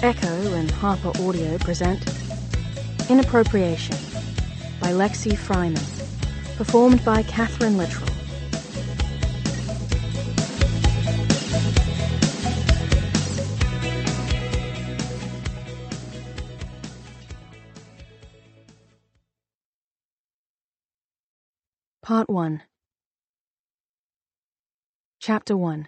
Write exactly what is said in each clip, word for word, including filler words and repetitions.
Echo and Harper Audio present Inappropriation by Lexi Fryman, performed by Catherine Littrell. Part one. Chapter one.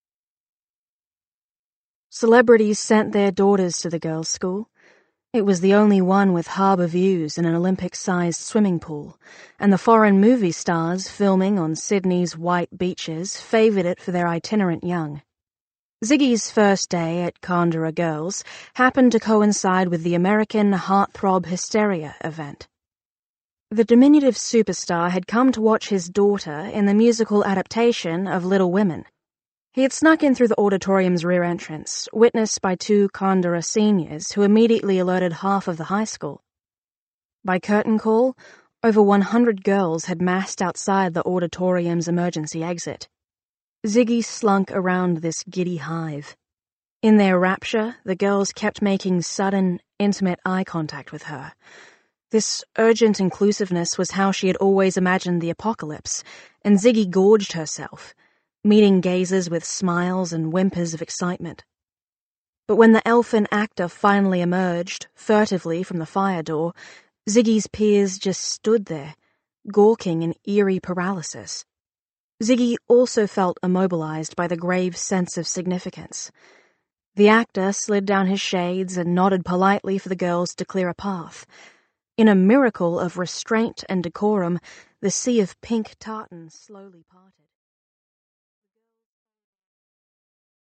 Celebrities sent their daughters to the girls' school. It was the only one with harbour views and an Olympic-sized swimming pool, and the foreign movie stars filming on Sydney's white beaches favoured it for their itinerant young. Ziggy's first day at Canberra Girls happened to coincide with the American Heartthrob Hysteria event. The diminutive superstar had come to watch his daughter in the musical adaptation of Little Women. He had snuck in through the auditorium's rear entrance, witnessed by two Canberra seniors who immediately alerted half of the high school. By curtain call, over one hundred girls had massed outside the auditorium's emergency exit. Ziggy slunk around this giddy hive. In their rapture, the girls kept making sudden, intimate eye contact with her. This urgent inclusiveness was how she had always imagined the apocalypse, and Ziggy gorged herself, meeting gazes with smiles and whimpers of excitement. But when the elfin actor finally emerged, furtively from the fire door, Ziggy's peers just stood there, gawking in eerie paralysis. Ziggy also felt immobilized by the grave sense of significance. The actor slid down his shades and nodded politely for the girls to clear a path. In a miracle of restraint and decorum, the sea of pink tartan slowly parted.